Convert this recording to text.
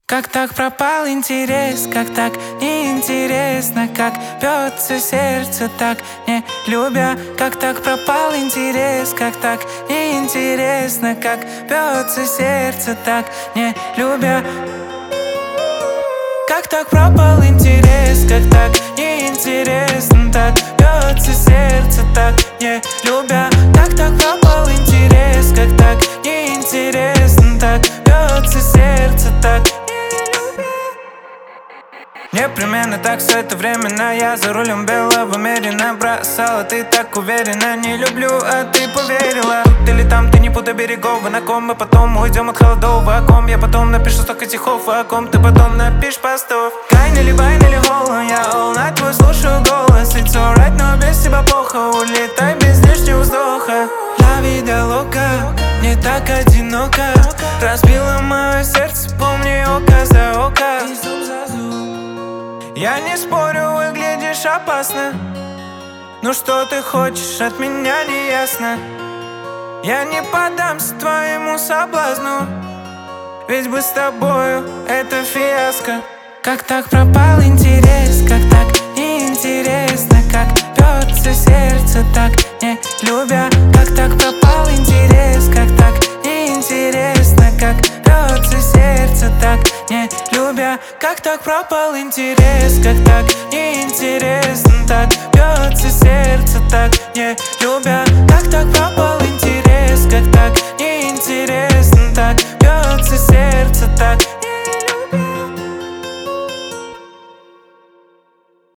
Как так пропал интерес, как так неинтересно, как бьется сердце, так не любя. Как так пропал интерес, как так неинтересно, как бьется сердце, так не любя. Как так пропал интерес, как так неинтересно, так бьется сердце, так не любя. Как так пропал интерес, как так неинтересно, так бьется сердце, так непременно так все это временно. Я за рулем белого мерина бросала, ты так уверена. Не люблю, а ты поверила. Тут или там, ты не путай берегов. Вы на ком, мы потом уйдем от холодов. О ком я потом напишу столько стихов, о ком ты потом напишешь постов. Кайнели, байнели, холла, я all night твой слушаю голос. It's alright, но без тебя плохо. Улетай без лишнего вздоха. La vida loca, не так одиноко. Разбила мое сердце, помни, око за око. Я не спорю, выглядишь опасно. Ну что ты хочешь от меня, не ясно. Я не поддамся твоему соблазну, ведь бы с тобою это фиаско. Как так пропал интерес, как так неинтересно, как бьется сердце, так не любя. Как так пропал интерес, как так неинтересно, как бьется сердце, так не любя. Как так пропал интерес, как так неинтересно, так бьется сердце.